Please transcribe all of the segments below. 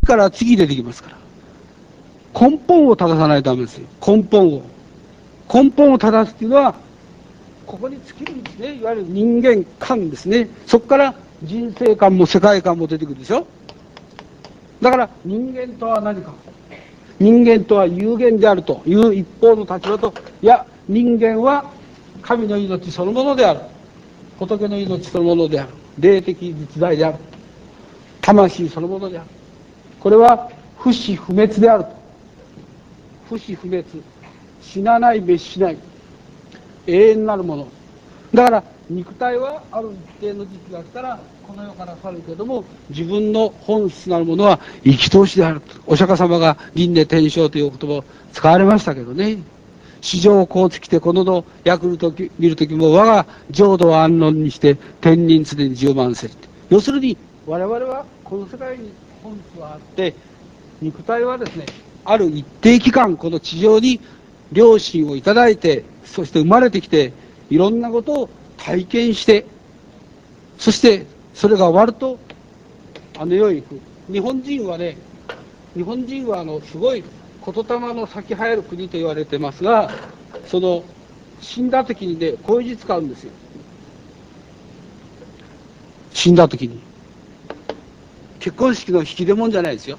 から次出てきますから。根本を正さないとダメですよ。根本を。根本を正すっていうのは、ここに尽きるんですね。いわゆる人間観ですね。そこから人生観も世界観も出てくるでしょ。だから人間とは何か。人間とは有限であるという一方の立場と、いや、人間は神の命そのものである。仏の命そのものである。霊的実在である。魂そのものである。これは不死不滅であると。不死不滅。死なない滅しない。永遠なるもの。だから肉体はある一定の時期が来たらこの世から去るけども、自分の本質なるものは生き通しであると。お釈迦様が輪廻転生という言葉を使われましたけどね。四条こう尽きてこの度役るとき見るときも、我が浄土を安穏にして天人常に10万世。要するに我々はこの世界に本質はあって、肉体はですね、ある一定期間この地上に良心をいただいて、そして生まれてきていろんなことを体験して、そしてそれが終わるとあの世へ行く。日本人はすごい言霊の咲き生える国と言われてますが、その死んだ時にね、こういう字使うんですよ。死んだ時に。結婚式の引き出物じゃないですよ。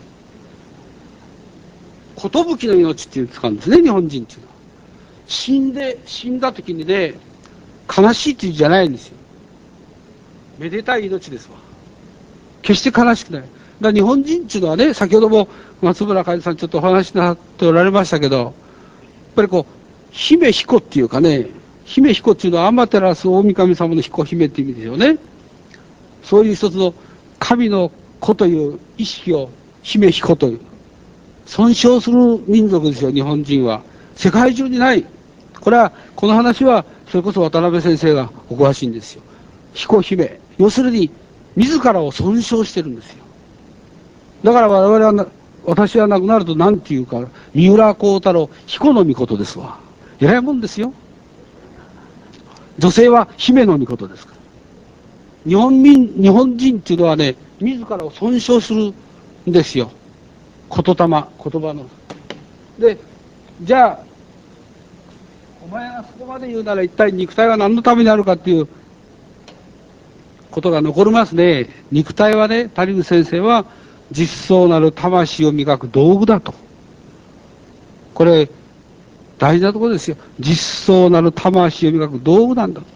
寿の命っていう使うんですね、日本人っていうのは。死んだ時にね、悲しいっていう字じゃないんですよ。めでたい命ですわ。決して悲しくない。だから日本人っていうのはね、先ほども松村海さんちょっとお話しなっておられましたけど、やっぱりこう、姫彦っていうかね、姫彦っていうのは天照大神様の彦姫っていう意味ですよね。そういう一つの神の子という意識を姫彦という、尊称する民族ですよ、日本人は。世界中にない。この話は、それこそ渡辺先生がお詳しいんですよ。彦姫。要するに、自らを尊称してるんですよ。だから私は亡くなると何て言うか、三浦幸太郎、彦の御事ですわ。偉いもんですよ。女性は姫の御事ですから。日本人っていうのはね、自らを尊称するんですよ。言葉の。で、じゃあ、お前がそこまで言うなら一体肉体は何のためにあるかっていうことが残りますね。肉体はね、谷口先生は実相なる魂を磨く道具だと。これ、大事なところですよ。実相なる魂を磨く道具なんだと。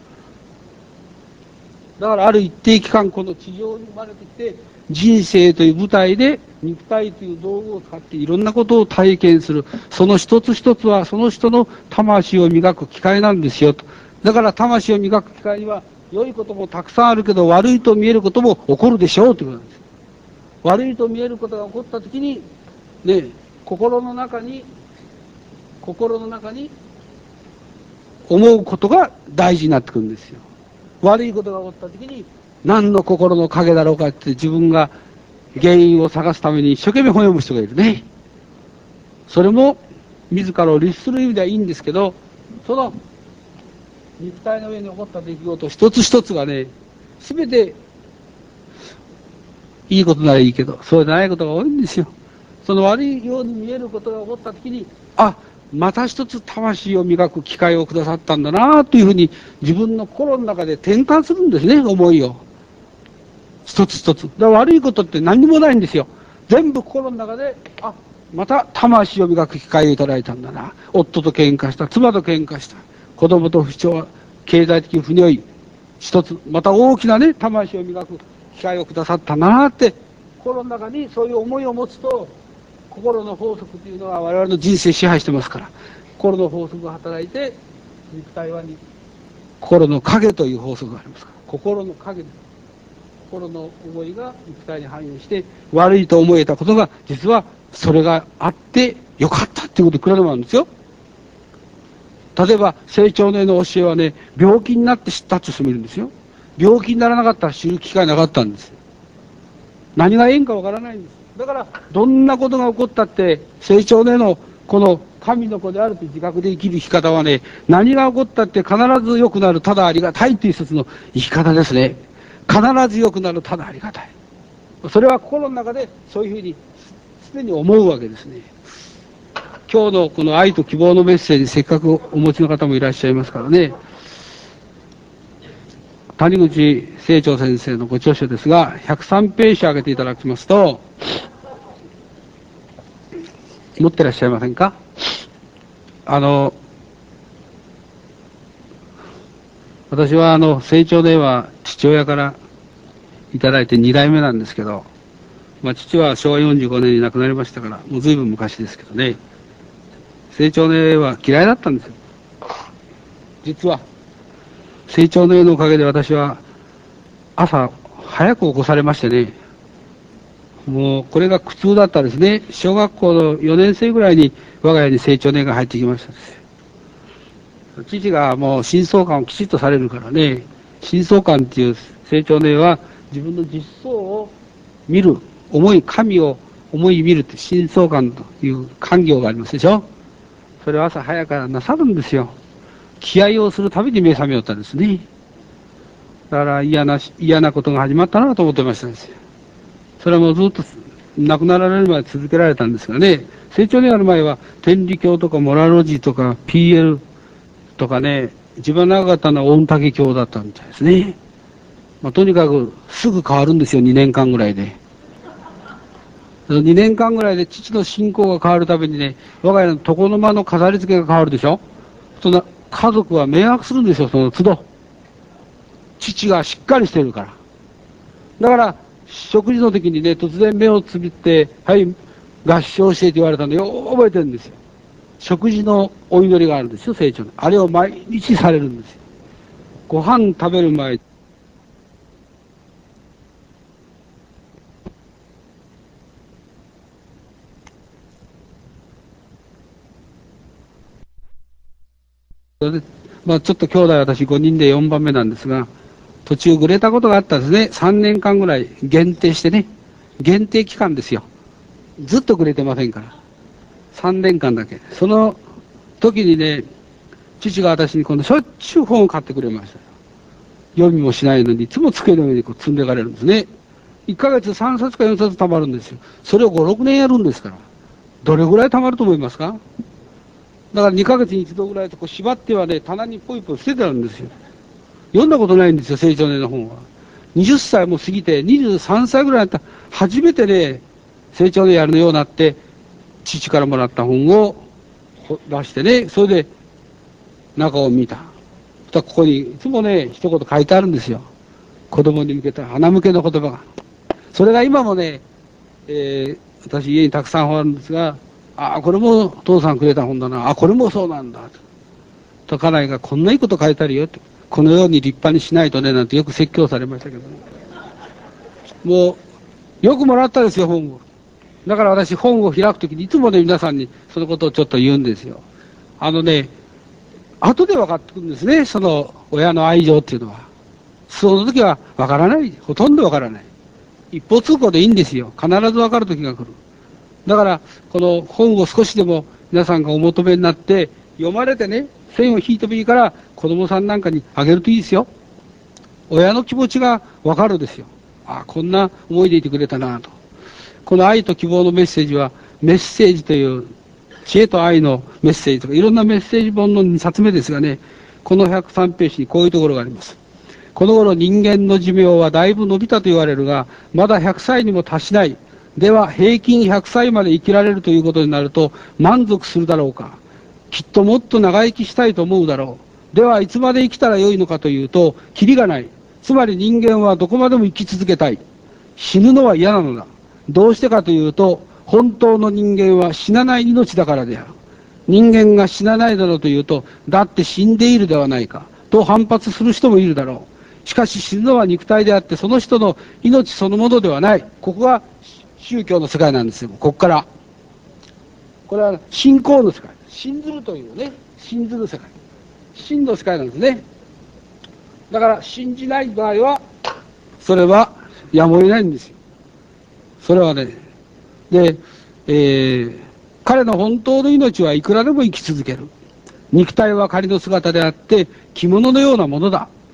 だからある一定期間この地上に生まれてきて、人生という舞台で肉体という道具を使っていろんなことを体験する。その一つ一つはその人の魂を磨く機会なんですよと。だから魂を磨く機会には良いこともたくさんあるけど、悪いと見えることも起こるでしょうということなんです。悪いと見えることが起こったときに、ね、心の中に思うことが大事になってくるんですよ。悪いことが起こったときに、何の心の影だろうかって自分が原因を探すために一生懸命本を読む人がいるね。それも自らを律する意味ではいいんですけど、その肉体の上に起こった出来事一つ一つがね、すべていいことならいいけど、そうじゃないことが多いんですよ。その悪いように見えることが起こったときに、あ、また一つ魂を磨く機会をくださったんだなというふうに自分の心の中で転換するんですね、思いを。一つ一つ。だから悪いことって何にもないんですよ。全部心の中で、あ、また魂を磨く機会をいただいたんだな。夫と喧嘩した、妻と喧嘩した、子供と不調、経済的不如意、一つ、また大きなね、魂を磨く機会をくださったんだなって、心の中にそういう思いを持つと、心の法則というのは我々の人生支配してますから、心の法則が働いて、肉体はに心の影という法則がありますから、心の影です。心の思いが肉体に反映して、悪いと思えたことが、実はそれがあってよかったっていうこといくらでもあるんですよ。例えば、成長年の教えはね、病気になって知ったって人もいるんですよ。病気にならなかったら知る機会なかったんです。何が縁かわからないんです。だから、どんなことが起こったって、成長年のこの神の子であるという自覚で生きる生き方はね、何が起こったって必ず良くなる、ただありがたいという一つの生き方ですね。必ず良くなる、ただありがたい。 それは心の中でそういうふうにすでに思うわけですね。今日のこの愛と希望のメッセージ、せっかくお持ちの方もいらっしゃいますからね。谷口清張先生のご著書ですが、103ページ上げていただきますと、持ってらっしゃいませんか？私は清張では父親からいただいて2代目なんですけど、父は昭和45年に亡くなりましたから、もう随分昔ですけどね、清張の絵は嫌いだったんですよ。実は、清張の絵のおかげで私は朝早く起こされましてね、もうこれが苦痛だったですね。小学校の4年生ぐらいに我が家に清張の絵が入ってきましたですよ。父がもう深層感をきちっとされるからね、深層感っていう清張の絵は自分の実相を見る、神を思い見るって深層感という感行がありますでしょ。それを朝早からなさるんですよ。気合をするたびに目覚めよったんですね。だから嫌なことが始まったなと思ってましたんですよ。それはもうずっと亡くなられるまで続けられたんですがね、清張にある前は天理教とかモラロジーとか PL とかね、一番長かったのは御嶽教だったみたいですね。とにかくすぐ変わるんですよ、2年間ぐらいで。2年間ぐらいで父の信仰が変わるたびにね、我が家の床の間の飾り付けが変わるでしょ。そんな家族は迷惑するんですよ、その都度。父がしっかりしてるから。だから、食事の時にね、突然目をつぶって、はい、合唱してって言われたのよう覚えてるんですよ。食事のお祈りがあるんですよ、清張の。あれを毎日されるんですよ。ご飯食べる前、ちょっと兄弟私5人で4番目なんですが、途中ぐれたことがあったんですね。3年間ぐらい限定してね。限定期間ですよ。ずっとぐれてませんから。3年間だけ。その時にね、父が私に今度しょっちゅう本を買ってくれました。読みもしないのに、いつも机の上にこう積んでいかれるんですね。1ヶ月3冊か4冊貯まるんですよ。それを5、6年やるんですから。どれぐらい貯まると思いますか？だから2ヶ月に1度ぐらいとこう縛ってはね、棚にポイポイ捨ててあるんですよ。読んだことないんですよ、清張の絵の本は。20歳も過ぎて、23歳ぐらいだったら、初めてね、清張のやるのようになって、父からもらった本を出してね、それで中を見た。そしたらここにいつもね、一言書いてあるんですよ。子供に向けた花向けの言葉が。それが今もね、私家にたくさん本あるんですが、これも父さんくれた本だな。これもそうなんだ。と家内がこんないいこと書いてあるよって。このように立派にしないとね、なんてよく説教されましたけどね。もう、よくもらったですよ、本を。だから私、本を開くときにいつもね、皆さんにそのことをちょっと言うんですよ。後で分かってくるんですね、その親の愛情っていうのは。その時は分からない。ほとんど分からない。一方通行でいいんですよ。必ず分かる時が来る。だから、この本を少しでも皆さんがお求めになって、読まれてね、線を引いてもいいから、子供さんなんかにあげるといいですよ。親の気持ちが分かるですよ。こんな思いでいてくれたなと。この愛と希望のメッセージは、メッセージという、知恵と愛のメッセージとか、いろんなメッセージ本の2冊目ですがね、この103ページにこういうところがあります。この頃人間の寿命はだいぶ伸びたと言われるが、まだ100歳にも達しない。では、平均100歳まで生きられるということになると、満足するだろうか。きっともっと長生きしたいと思うだろう。では、いつまで生きたらよいのかというと、キリがない。つまり人間はどこまでも生き続けたい。死ぬのは嫌なのだ。どうしてかというと、本当の人間は死なない命だからである。人間が死なないだろうというと、だって死んでいるではないか。と反発する人もいるだろう。しかし死ぬのは肉体であって、その人の命そのものではない。ここが宗教の世界なんですよ。ここから。これは信仰の世界。信ずるというね、信ずる世界。真の世界なんですね。だから信じない場合は、それはやむを得ないんですよ。それはね。で、彼の本当の命はいくらでも生き続ける。肉体は仮の姿であって、着物のようなものだ。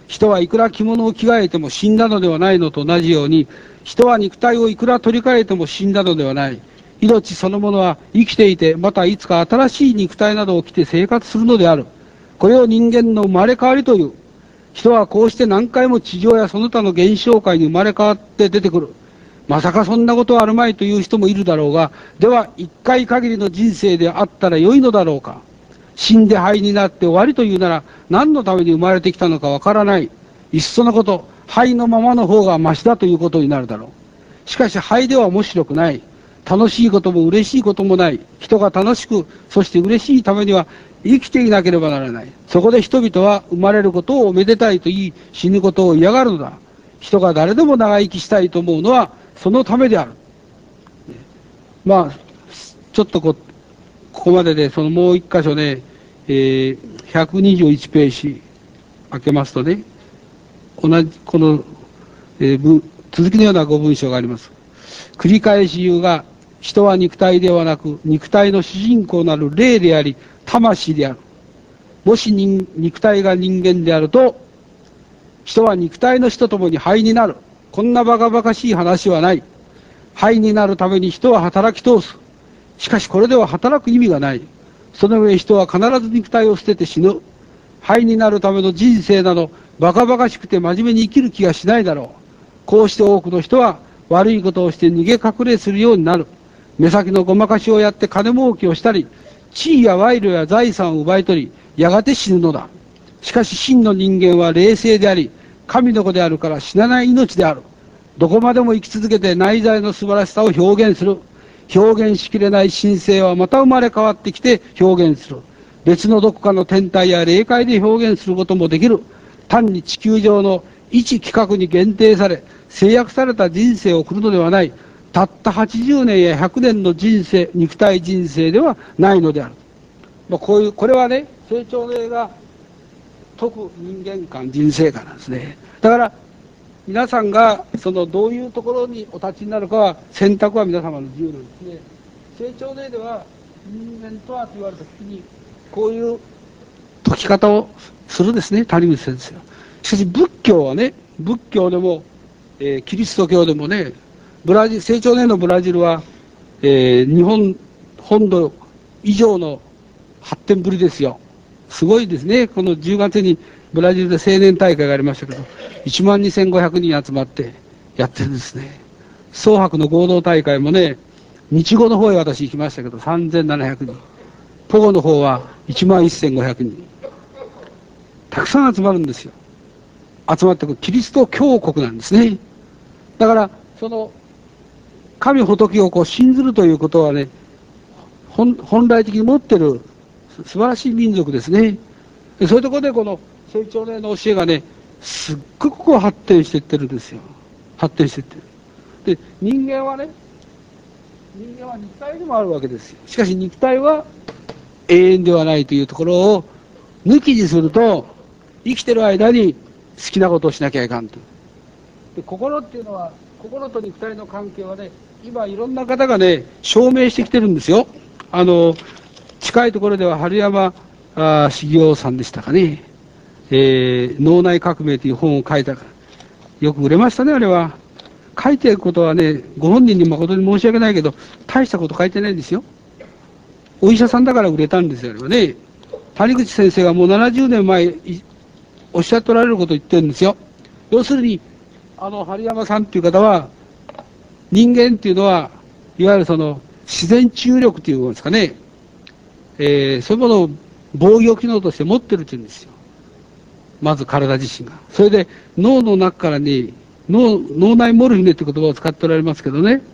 人はいくら着物を着替えても死んだのではないのと同じように、人は肉体をいくら取り替えても死んだのではない。命そのものは生きていて、またいつか新しい肉体などを着て生活するのである。これを人間の生まれ変わりという。人はこうして何回も地上やその他の現象界に生まれ変わって出てくる。まさかそんなことはあるまいという人もいるだろうが、では一回限りの人生であったら良いのだろうか。死んで灰になって終わりというなら、何のために生まれてきたのかわからない。いっそのこと、灰のままの方がましだということになるだろう。しかし灰では面白くない。楽しいことも嬉しいこともない。人が楽しく、そして嬉しいためには生きていなければならない。そこで人々は生まれることをめでたいと言い、死ぬことを嫌がるのだ。人が誰でも長生きしたいと思うのはそのためである。まあ、ちょっとここまでで、そのもう一箇所ね、121ページ開けますとね、同じ、この、続きのようなご文章があります。繰り返し言うが、人は肉体ではなく、肉体の主人公なる霊であり、魂である。もし肉体が人間であると、人は肉体の死とともに灰になる。こんなバカバカしい話はない。灰になるために人は働き通す。しかしこれでは働く意味がない。その上人は必ず肉体を捨てて死ぬ。灰になるための人生など、バカバカしくて真面目に生きる気がしないだろう。こうして多くの人は悪いことをして逃げ隠れするようになる。目先のごまかしをやって金儲けをしたり、地位や賄賂や財産を奪い取り、やがて死ぬのだ。しかし真の人間は冷静であり、神の子であるから死なない命である。どこまでも生き続けて内在の素晴らしさを表現する。表現しきれない神性はまた生まれ変わってきて表現する。別のどこかの天体や霊界で表現することもできる。単に地球上の一規格に限定され、制約された人生を送るのではない。たった80年や100年の人生、肉体人生ではないのである。これはね、成長例が説く人間観、人生観なんですね。だから、皆さんがどういうところにお立ちになるかは、選択は皆様の自由なんですね。成長例では、人間とはと言われたときに、こういう解き方をするですね、谷口先生は。しかし仏教はね、仏教でも、キリスト教でもね、成長例のブラジルは、日本本土以上の発展ぶりですよ。すごいですね。この10月にブラジルで青年大会がありましたけど、12,500人集まってやってるんですね。双白の合同大会もね、日語の方へ私行きましたけど、3,700人。ポゴの方は11,500人。たくさん集まるんですよ。集まってくるキリスト教国なんですね。だから、神仏を信ずるということはね、本来的に持ってる素晴らしい民族ですね。そういうところでこの成長例の教えがね、すっごく発展していってるんですよ。発展していってる。で、人間は肉体でもあるわけですよ。しかし肉体は永遠ではないというところを抜きにすると、生きてる間に好きなことをしなきゃいかんと。で、心っていうのは、心と肉体の関係はね、今いろんな方がね、証明してきてるんですよ。近いところでは春山茂雄さんでしたかね、脳内革命という本を書いたから、よく売れましたね、あれは。書いてることはね、ご本人に誠に申し訳ないけど、大したこと書いてないんですよ。お医者さんだから売れたんですよ、あれはね。谷口先生がもう70年前、おっしゃっておられることを言ってるんですよ。要するに、春山さんっていう方は、人間っていうのは、いわゆる自然治癒力というものですかね、そういうものを防御機能として持ってるっていうんですよ。まず体自身が。それで脳の中からね、脳内モルフィネって言葉を使っておられますけどね、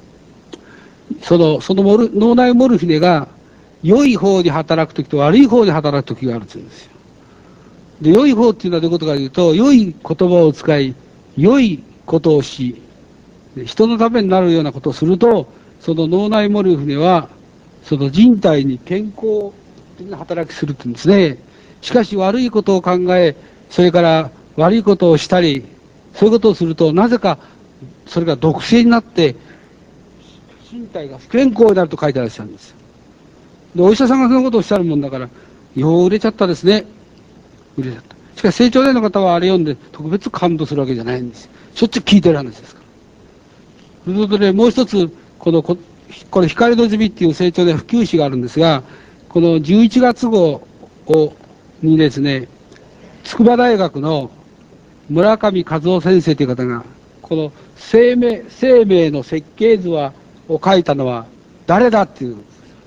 脳内モルフィネが良い方に働くときと悪い方に働くときがあるっていうんですよ。で、良い方っていうのはどういうことかというと、良い言葉を使い、良いことをし、人のためになるようなことをすると、その脳内モルフィネは、人体に健康的な働きするって言うんですね。しかし悪いことを考え、それから悪いことをしたり、そういうことをすると、なぜかそれが毒性になって、身体が不健康になると書いてあるんですよ。で、お医者さんがそのことをおっしゃるもんだから、よう売れちゃったですね。売れちゃった。ししかし成長年の方はあれ読んで特別感動するわけじゃないんですよ。しょっちゅう聞いてる話ですから。ということで、もう一つ、この光の泉っていう成長年普及誌があるんですが、この11月号にですね、筑波大学の村上和夫先生という方が、この生命の設計図を書いたのは誰だっていう。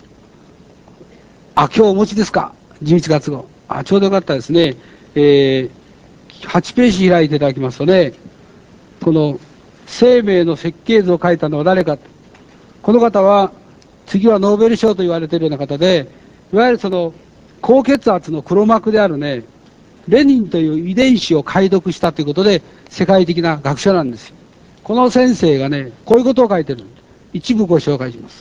今日お持ちですか ?11 月号。ちょうどよかったですね。8ページ開いていただきますとね、この生命の設計図を書いたのは誰か。この方は、次はノーベル賞と言われているような方で、いわゆるその、高血圧の黒幕であるね、レニンという遺伝子を解読したということで、世界的な学者なんですよ。この先生がね、こういうことを書いてる。一部ご紹介します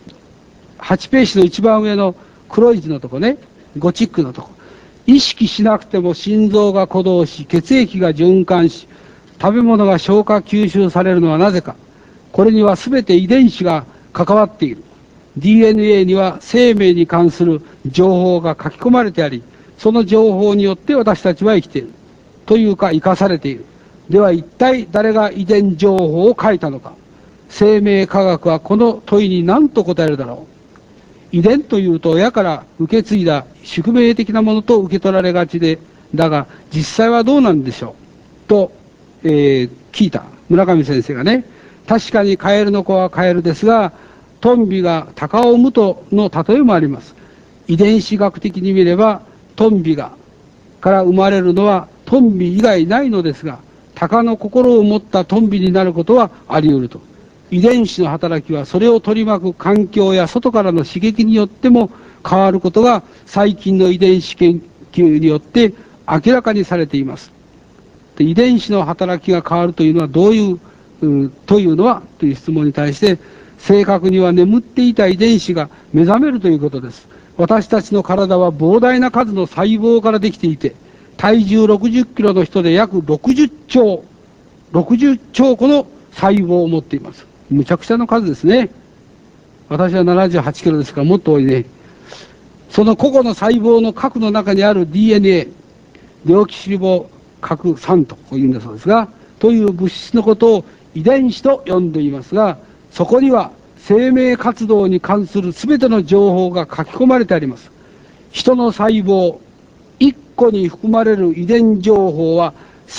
。8ページの一番上の黒い字のとこね、ゴチックのとこ。意識しなくても心臓が鼓動し、血液が循環し、食べ物が消化吸収されるのはなぜか。これには全て遺伝子が関わっている。DNA には生命に関する情報が書き込まれてあり、その情報によって私たちは生きている。というか生かされている。では一体誰が遺伝情報を書いたのか。生命科学はこの問いに何と答えるだろう。遺伝というと親から受け継いだ宿命的なものと受け取られがちで、だが実際はどうなんでしょう。と、聞いた村上先生がね、確かにカエルの子はカエルですが、トンビが鷹を産むとの例えもあります。遺伝子学的に見れば、トンビから生まれるのはトンビ以外ないのですが、鷹の心を持ったトンビになることはあり得ると。遺伝子の働きはそれを取り巻く環境や外からの刺激によっても変わることが最近の遺伝子研究によって明らかにされています。で、遺伝子の働きが変わるというのはどういう、というのはという質問に対して、正確には眠っていた遺伝子が目覚めるということです。私たちの体は膨大な数の細胞からできていて、体重60キロの人で約60兆個の細胞を持っています。むちゃくちゃの数ですね。私は78キロですからもっと多いね。その個々の細胞の核の中にある DNA、デオキシリボ核酸というんだそうですが、という物質のことを遺伝子と呼んでいますが、そこには生命活動に関する全ての情報が書き込まれてあります。人の細胞1個に含まれる遺伝情報は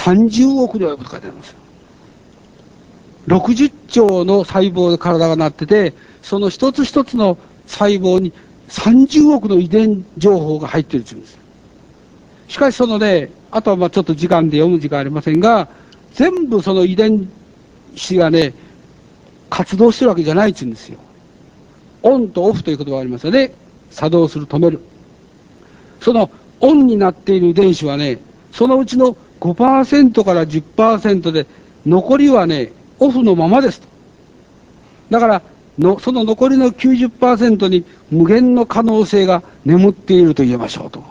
30億に及ぶと書いてありますよ。60兆の細胞で体がなってて、その一つ一つの細胞に30億の遺伝情報が入っているっていうんです。しかしそのね、あとはちょっと時間で読む時間ありませんが、全部その遺伝子がね、活動してるわけじゃないって言うんですよ。オンとオフという言葉がありますよね。作動する、止める。そのオンになっている遺伝子はね、そのうちの 5% から 10% で、残りはね、オフのままですと。だから、その残りの 90% に無限の可能性が眠っていると言えましょうと。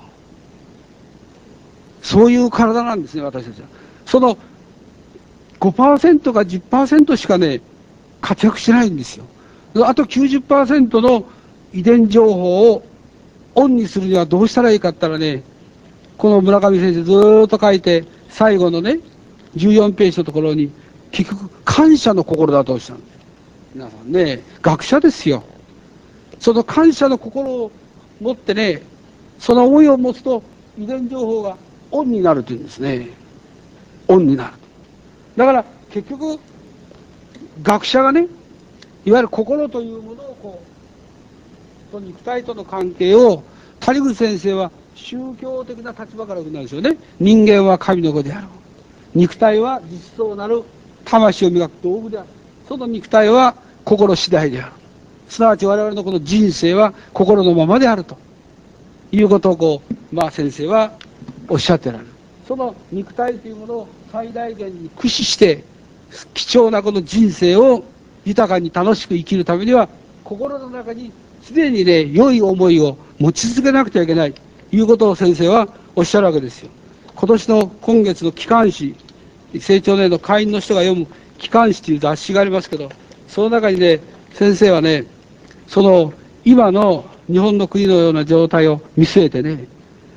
そういう体なんですね、私たちは。その 5% か 10% しかね、活躍しないんですよ。あと 90% の遺伝情報をオンにするにはどうしたらいいかって言ったらね、この村上先生ずーっと書いて、最後のね、14ページのところに、結局、感謝の心だとおっしゃるんです。皆さんね、学者ですよ。その感謝の心を持ってね、その思いを持つと、遺伝情報がオンになるというんですね。オンになる。だから、結局、学者がね、いわゆる心というものを肉体との関係を、谷口先生は宗教的な立場から言うんですよね。人間は神の子である。肉体は実相なる魂を磨く道具である。その肉体は心次第である。すなわち我々のこの人生は心のままであるということを先生はおっしゃってられる。その肉体というものを最大限に駆使して貴重なこの人生を豊かに楽しく生きるためには心の中に常にね、良い思いを持ち続けなくてはいけないということを先生はおっしゃるわけですよ。今月の機関誌、成長年の会員の人が読む機関誌という雑誌がありますけど、その中にね、先生はね、その今の日本の国のような状態を見据えてね、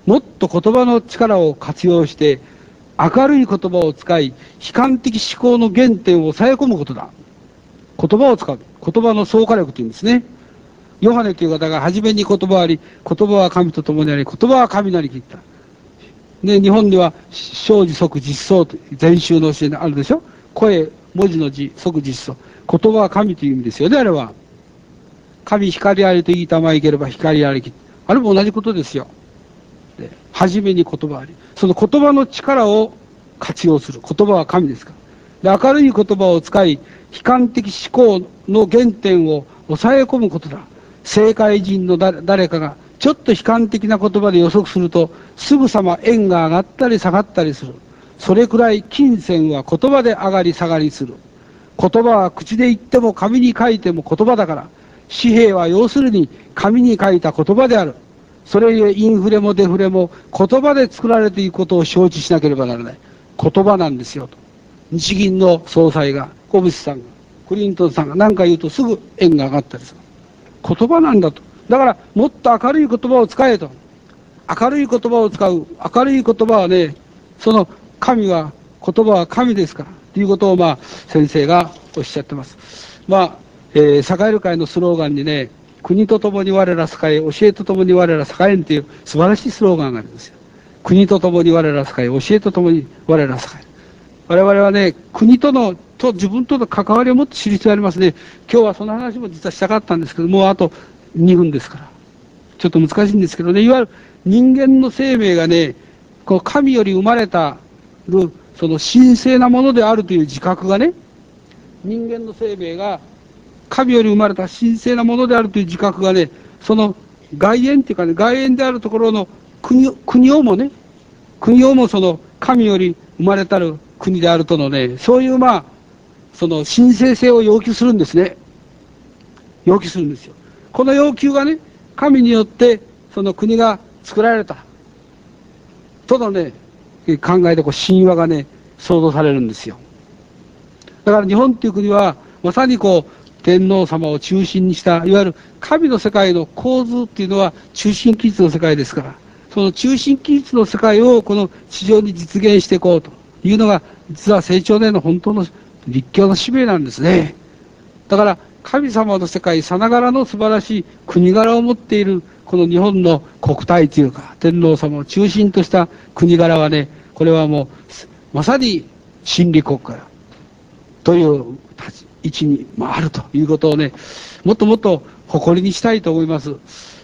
もっと言葉の力を活用して、明るい言葉を使い、悲観的思考の原点を抑え込むことだ。言葉を使う。言葉の創価力というんですね。ヨハネという方が初めに言葉あり、言葉は神と共にあり、言葉は神なりきった。で、日本では、生字即実相という禅宗の教えがあるでしょ。声、文字の字、即実相。言葉は神という意味ですよね、あれは。神光ありと言いたまいければ光ありき。あれも同じことですよ。で、初めに言葉あり。その言葉の力を活用する。言葉は神ですから。で、明るい言葉を使い、悲観的思考の原点を抑え込むことだ。政界人の誰かが、ちょっと悲観的な言葉で予測すると、すぐさま円が上がったり下がったりする。それくらい金銭は言葉で上がり下がりする。言葉は口で言っても紙に書いても言葉だから、紙幣は要するに紙に書いた言葉である。それゆえインフレもデフレも言葉で作られていくことを承知しなければならない。言葉なんですよと。日銀の総裁が、小渕さんが、クリントンさんが何か言うとすぐ円が上がったりする。言葉なんだと。だからもっと明るい言葉を使えと。明るい言葉を使う。明るい言葉はね、その神は、言葉は神ですから。ということを先生がおっしゃってます。栄える会のスローガンにね、国と共に我ら栄え、教えと共に我ら栄えんという素晴らしいスローガンがあるんですよ。国と共に我ら栄え、教えと共に我ら栄え。我々はね、国と自分との関わりをもっと知る必要がありますね。今日はその話も実はしたかったんですけど、もうあと2分ですから。ちょっと難しいんですけどね、いわゆる人間の生命がね、この神より生まれたその神聖なものであるという自覚がね、人間の生命が神より生まれた神聖なものであるという自覚がね、その外縁っていうかね、外縁であるところの国をもその神より生まれたる国であるとのね、そういうその神聖性を要求するんですね。要求するんですよ。この要求がね、神によってその国が作られたとのね、考えで神話がね、想像されるんですよ。だから日本っていう国は、まさに天皇様を中心にした、いわゆる神の世界の構図っていうのは中心記述の世界ですから、その中心記述の世界をこの地上に実現していこうというのが、実は清朝年の本当の立教の使命なんですね。だから神様の世界さながらの素晴らしい国柄を持っているこの日本の国体というか、天皇様を中心とした国柄はね、これはもうまさに真理国家という位置にあるということをね、もっともっと誇りにしたいと思います。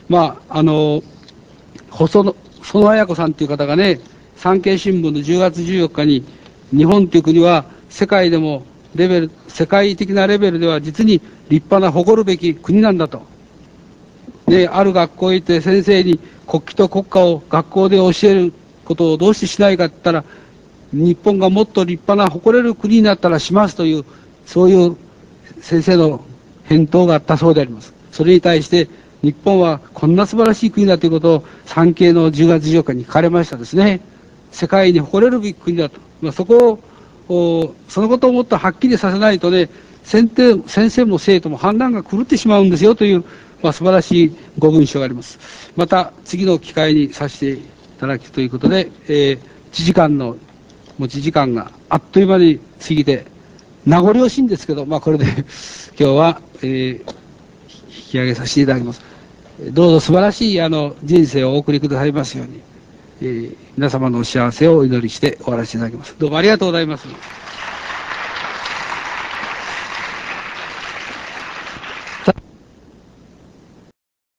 園綾子さんという方がね、産経新聞の10月14日に、日本という国は世界でも世界的なレベルでは実に立派な誇るべき国なんだと。で、ある学校へ行って先生に国旗と国歌を学校で教えることをどうしてしないかって言ったら、日本がもっと立派な誇れる国になったらしますという、そういう先生の返答があったそうであります。それに対して、日本はこんな素晴らしい国だということを産経の10月14日に書かれましたですね。世界に誇れるべき国だと。そのことをもっとはっきりさせないとね、先生も生徒も判断が狂ってしまうんですよという、素晴らしいご文章があります。また次の機会にさせていただきということで、持ち時間があっという間に過ぎて、名残惜しいんですけど、これで今日は、引き上げさせていただきます。どうぞ素晴らしい人生をお送りくださいますように、皆様のお幸せをお祈りして終わらせていただきます。どうもありがとうございます。